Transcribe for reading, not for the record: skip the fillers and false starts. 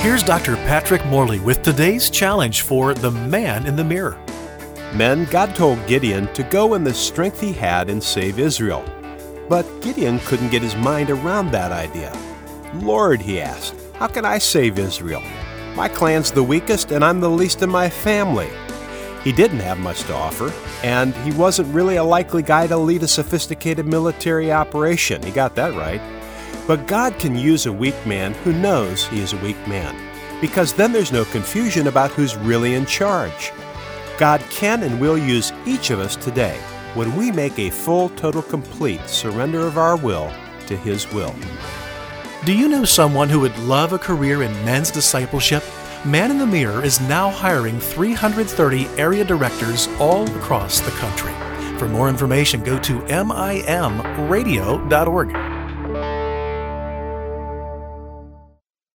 Here's Dr. Patrick Morley with today's challenge for the man in the mirror. Men, God told Gideon to go in the strength he had and save Israel. But Gideon couldn't get his mind around that idea. Lord, he asked, how can I save Israel? My clan's the weakest and I'm the least in my family. He didn't have much to offer, and he wasn't really a likely guy to lead a sophisticated military operation. He got that right. But God can use a weak man who knows he is a weak man, because then there's no confusion about who's really in charge. God can and will use each of us today when we make a full, total, complete surrender of our will to His will. Do you know someone who would love a career in men's discipleship? Man in the Mirror is now hiring 330 area directors all across the country. For more information, go to mimradio.org.